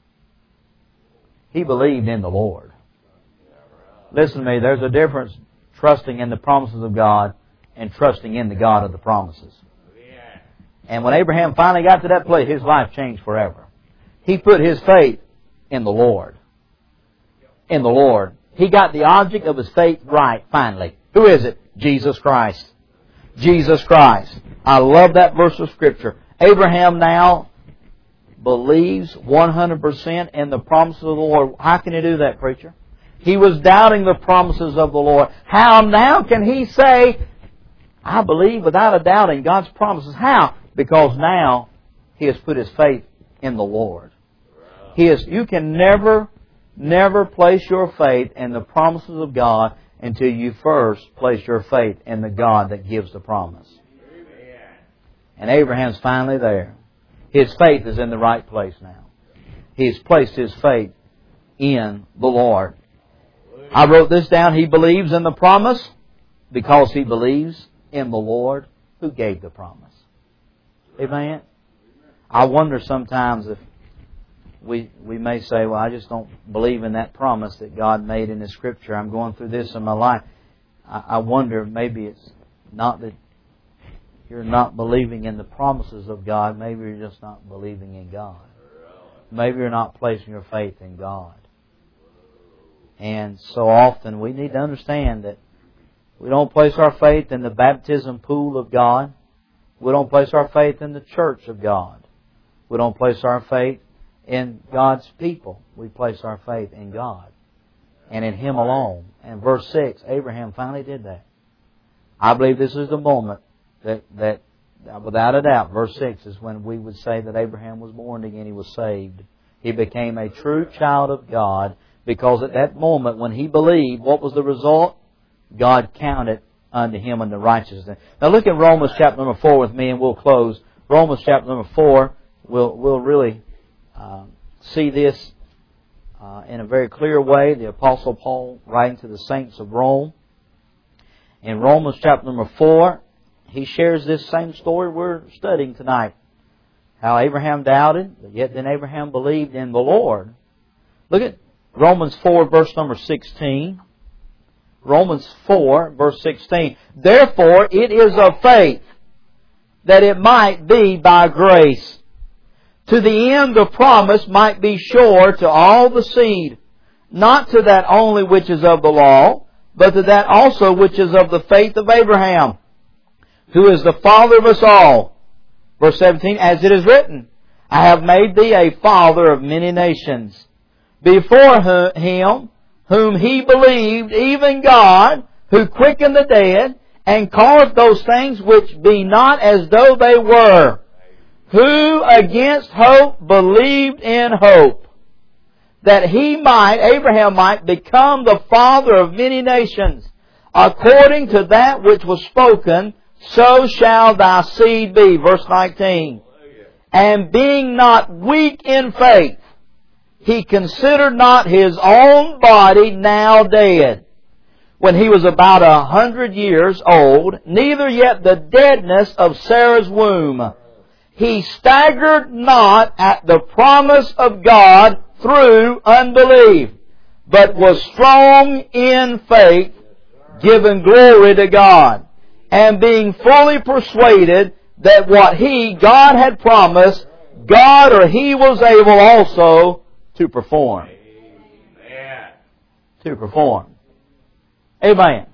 He believed in the Lord. Listen to me, there's a difference trusting in the promises of God and trusting in the God of the promises. And when Abraham finally got to that place, his life changed forever. He put his faith in the Lord. In the Lord. He got the object of his faith right, finally. Who is it? Jesus Christ. Jesus Christ. I love that verse of Scripture. Abraham now believes 100% in the promises of the Lord. How can he do that, preacher? He was doubting the promises of the Lord. How now can he say, I believe without a doubt in God's promises? How? Because now he has put his faith in the Lord. You can never place your faith in the promises of God until you first place your faith in the God that gives the promise. And Abraham's finally there. His faith is in the right place now. He's placed his faith in the Lord. I wrote this down. He believes in the promise because he believes in the Lord who gave the promise. Amen? I wonder sometimes if we may say, well, I just don't believe in that promise that God made in His Scripture. I'm going through this in my life. I wonder maybe it's not that you're not believing in the promises of God, maybe you're just not believing in God. Maybe you're not placing your faith in God. And so often we need to understand that we don't place our faith in the baptism pool of God. We don't place our faith in the church of God. We don't place our faith in God's people. We place our faith in God and in Him alone. And verse 6, Abraham finally did that. I believe this is the moment that without a doubt, verse 6 is when we would say that Abraham was born again, he was saved. He became a true child of God because at that moment when he believed, what was the result? God counted unto him unto righteousness. Now look at Romans chapter number 4 with me and we'll close. Romans chapter number 4, we'll really see this in a very clear way. The Apostle Paul writing to the saints of Rome. In Romans chapter number 4, he shares this same story we're studying tonight. How Abraham doubted, but yet then Abraham believed in the Lord. Look at Romans 4 verse number 16. Romans 4 verse 16. Therefore it is of faith that it might be by grace, to the end the promise might be sure to all the seed, not to that only which is of the law, but to that also which is of the faith of Abraham, who is the father of us all. Verse 17, as it is written, I have made thee a father of many nations, before him whom he believed, even God, who quickened the dead, and calleth those things which be not as though they were, who against hope believed in hope, that Abraham might become the father of many nations, according to that which was spoken, so shall thy seed be. Verse 19. And being not weak in faith, he considered not his own body now dead, when he was about 100 years old, neither yet the deadness of Sarah's womb. He staggered not at the promise of God through unbelief, but was strong in faith, giving glory to God, and being fully persuaded that what God had promised, God or He was able also to perform. Amen. To perform. Amen.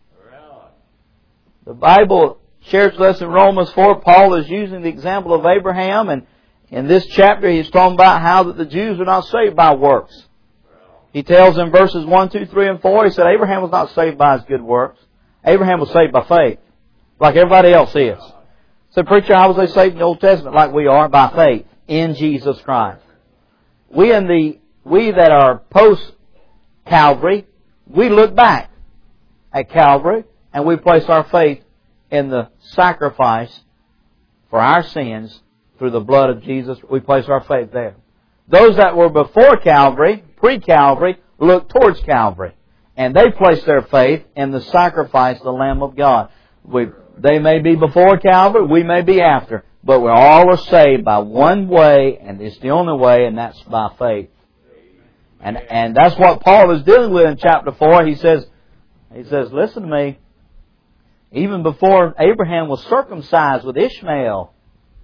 The Bible shares with us in Romans 4, Paul is using the example of Abraham, and in this chapter he's talking about how that the Jews are not saved by works. He tells in verses 1, 2, 3, and 4, he said Abraham was not saved by his good works. Abraham was saved by faith, like everybody else is. So preacher, how was they saved in the Old Testament? Like we are, by faith in Jesus Christ. We that are post-Calvary, we look back at Calvary and we place our faith in the sacrifice for our sins through the blood of Jesus. We place our faith there. Those that were before Calvary, pre-Calvary, look towards Calvary. And they place their faith in the sacrifice of the Lamb of God. They may be before Calvary, we may be after. But we all are saved by one way, and it's the only way, and that's by faith. And that's what Paul is dealing with in chapter 4. He says, listen to me. Even before Abraham was circumcised with Ishmael,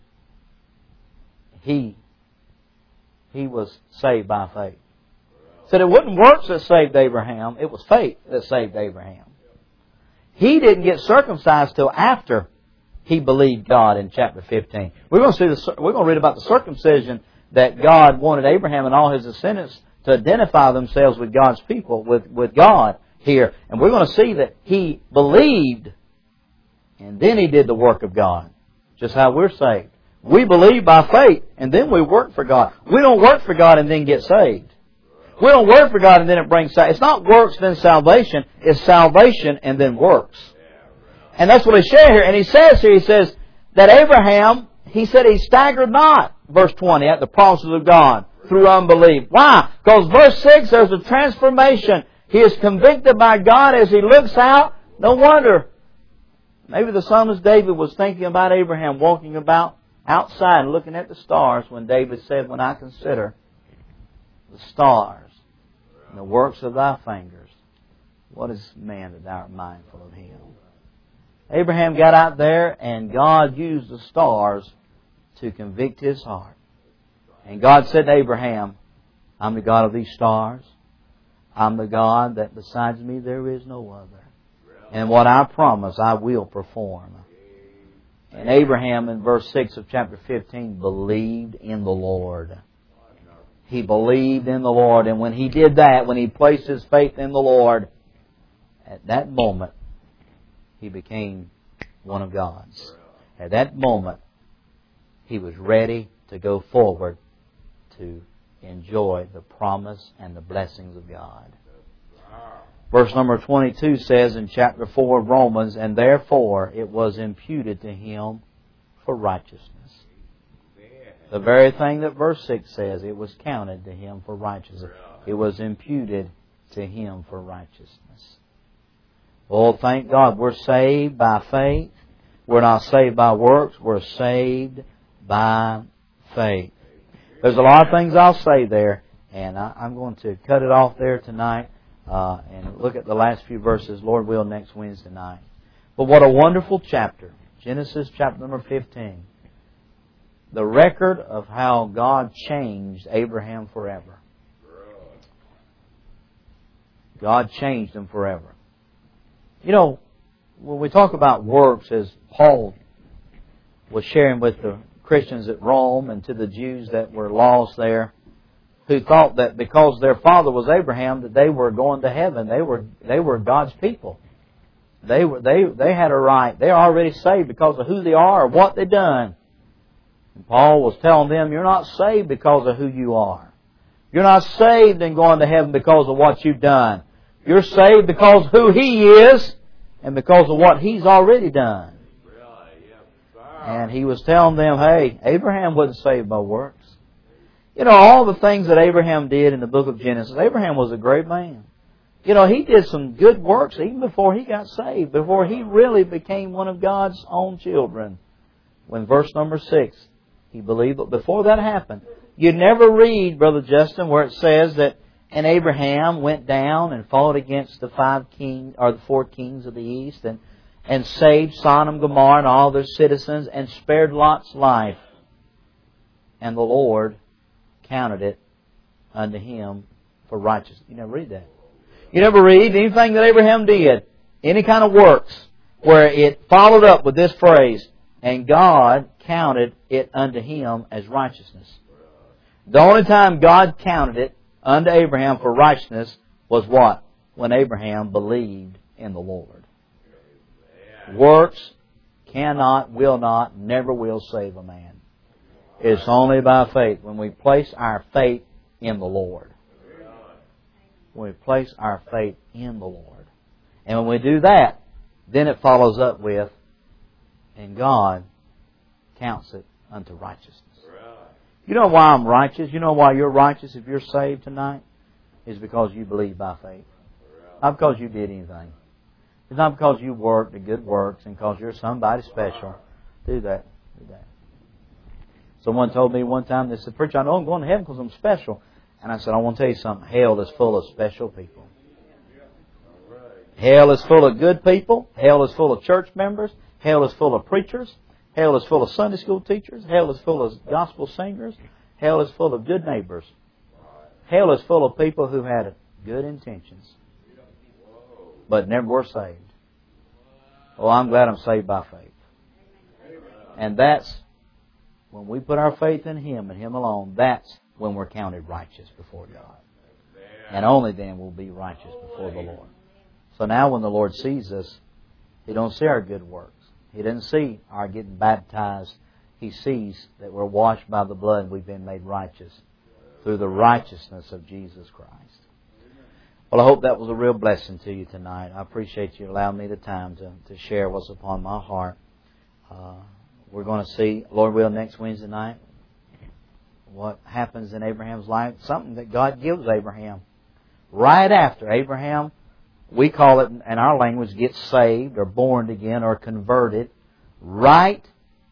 he was saved by faith. Said it wasn't works that saved Abraham, it was faith that saved Abraham. He didn't get circumcised till after he believed God in chapter 15. We're going to read about the circumcision that God wanted Abraham and all his descendants to identify themselves with God's people, with God here. And we're going to see that he believed and then he did the work of God. Just how we're saved. We believe by faith and then we work for God. We don't work for God and then get saved. We don't work for God and then it brings salvation. It's not works then salvation. It's salvation and then works. And that's what he shares here. And he says that Abraham, he said he staggered not, verse 20, at the promises of God through unbelief. Why? Because verse 6, there's a transformation. He is convicted by God as he looks out. No wonder. Maybe the psalmist David was thinking about Abraham walking about outside and looking at the stars when David said, when I consider the stars and the works of thy fingers, what is man that thou art mindful of him? Abraham got out there and God used the stars to convict his heart. And God said to Abraham, I'm the God of these stars. I'm the God that besides me there is no other. And what I promise I will perform. And Abraham in verse 6 of chapter 15 believed in the Lord. He believed in the Lord. And when he did that, when he placed his faith in the Lord, at that moment he became one of God's. At that moment he was ready to go forward to enjoy the promise and the blessings of God. Verse number 22 says in chapter 4 of Romans, and therefore it was imputed to him for righteousness. The very thing that verse 6 says, it was counted to him for righteousness. It was imputed to him for righteousness. Oh, thank God, we're saved by faith. We're not saved by works. We're saved by faith. There's a lot of things I'll say there, and I'm going to cut it off there tonight and look at the last few verses, Lord will, next Wednesday night. But what a wonderful chapter. Genesis chapter number 15. The record of how God changed Abraham forever. God changed him forever. You know, when we talk about works, as Paul was sharing with the Christians at Rome and to the Jews that were lost there, who thought that because their father was Abraham that they were going to heaven. They were God's people. They had a right. They are already saved because of who they are or what they've done. And Paul was telling them, you're not saved because of who you are. You're not saved and going to heaven because of what you've done. You're saved because of who He is and because of what He's already done. And he was telling them, hey, Abraham wasn't saved by works. You know, all the things that Abraham did in the book of Genesis, Abraham was a great man. You know, he did some good works even before he got saved, before he really became one of God's own children. When verse number 6, he believed, but before that happened, you never read, Brother Justin, where it says that and Abraham went down and fought against the 4 kings of the east and saved Sodom, Gomorrah, and all their citizens, and spared Lot's life. And the Lord counted it unto him for righteousness. You never read that. You never read anything that Abraham did, any kind of works, where it followed up with this phrase, and God counted it unto him as righteousness. The only time God counted it unto Abraham for righteousness was what? When Abraham believed in the Lord. Works cannot, will not, never will save a man. It's only by faith. When we place our faith in the Lord. When we place our faith in the Lord. And when we do that, then it follows up with, and God counts it unto righteousness. You know why I'm righteous? You know why you're righteous if you're saved tonight? It's because you believe by faith. Not because you did anything. It's not because you worked the good works and because you're somebody special. Do that. Do that. Someone told me one time, they said, Preacher, I know I'm going to heaven because I'm special. And I said, I want to tell you something. Hell is full of special people. Hell is full of good people. Hell is full of church members. Hell is full of preachers. Hell is full of Sunday school teachers. Hell is full of gospel singers. Hell is full of good neighbors. Hell is full of people who had good intentions, but never were saved. Oh, I'm glad I'm saved by faith. And that's when we put our faith in Him and Him alone, that's when we're counted righteous before God. And only then we'll be righteous before the Lord. So now when the Lord sees us, He don't see our good works. He doesn't see our getting baptized. He sees that we're washed by the blood and we've been made righteous through the righteousness of Jesus Christ. Well, I hope that was a real blessing to you tonight. I appreciate you allowing me the time to share what's upon my heart. We're going to see, Lord will, next Wednesday night, what happens in Abraham's life. Something that God gives Abraham. Right after Abraham, we call it in our language, gets saved or born again or converted. Right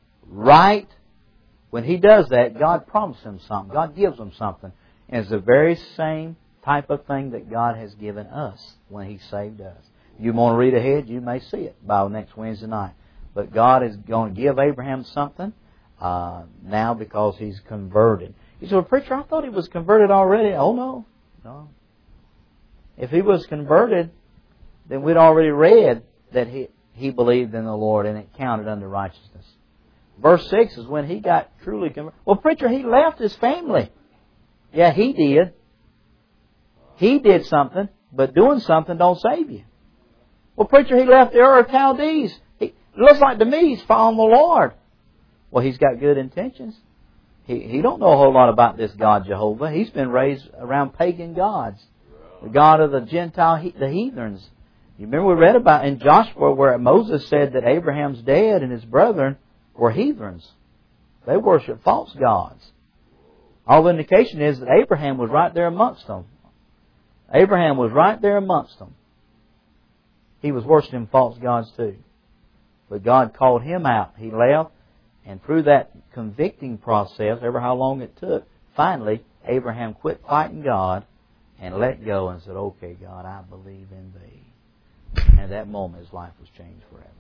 when he does that, God promises him something. God gives him something. And it's the very same type of thing that God has given us when He saved us. You want to read ahead, you may see it by next Wednesday night. But God is going to give Abraham something now because he's converted. You say, well, preacher, I thought he was converted already. Oh, no. If he was converted, then we'd already read that he believed in the Lord and it counted unto righteousness. Verse 6 is when he got truly converted. Well, preacher, he left his family. Yeah, he did. He did something, but doing something don't save you. Well, preacher, he left the Ur of Chaldees. It looks like to me he's following the Lord. Well, he's got good intentions. He don't know a whole lot about this God Jehovah. He's been raised around pagan gods. The God of the Gentile, the heathens. You remember we read about in Joshua where Moses said that Abraham's dad and his brethren were heathens. They worship false gods. All the indication is that Abraham was right there amongst them. Abraham was right there amongst them. He was worshiping false gods too. But God called him out. He left. And through that convicting process, ever how long it took, finally Abraham quit fighting God and let go and said, okay, God, I believe in Thee. And at that moment his life was changed forever.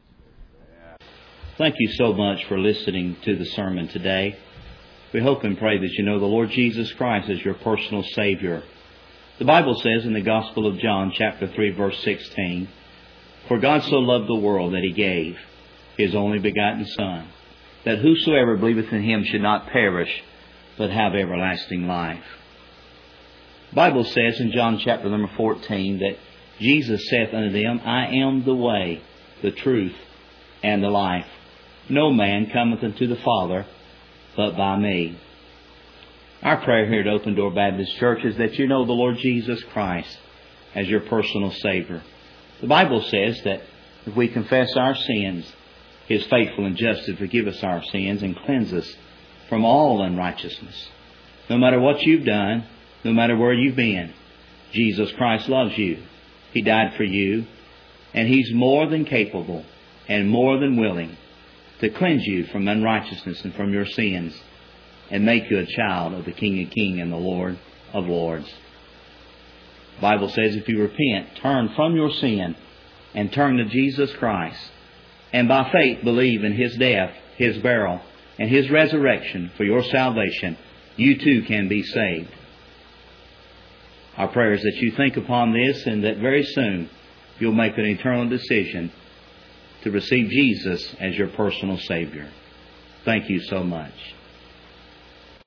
Thank you so much for listening to the sermon today. We hope and pray that you know the Lord Jesus Christ as your personal Savior. The Bible says in the Gospel of John, chapter 3, verse 16, "For God so loved the world that He gave His only begotten Son, that whosoever believeth in Him should not perish, but have everlasting life." The Bible says in John chapter number 14 that Jesus saith unto them, "I am the way, the truth, and the life. No man cometh unto the Father but by me." Our prayer here at Open Door Baptist Church is that you know the Lord Jesus Christ as your personal Savior. The Bible says that if we confess our sins, He is faithful and just to forgive us our sins and cleanse us from all unrighteousness. No matter what you've done, no matter where you've been, Jesus Christ loves you. He died for you, and He's more than capable and more than willing to cleanse you from unrighteousness and from your sins and make you a child of the King of Kings and the Lord of Lords. The Bible says if you repent, turn from your sin and turn to Jesus Christ, and by faith believe in His death, His burial, and His resurrection for your salvation, you too can be saved. Our prayer is that you think upon this and that very soon you'll make an eternal decision to receive Jesus as your personal Savior. Thank you so much.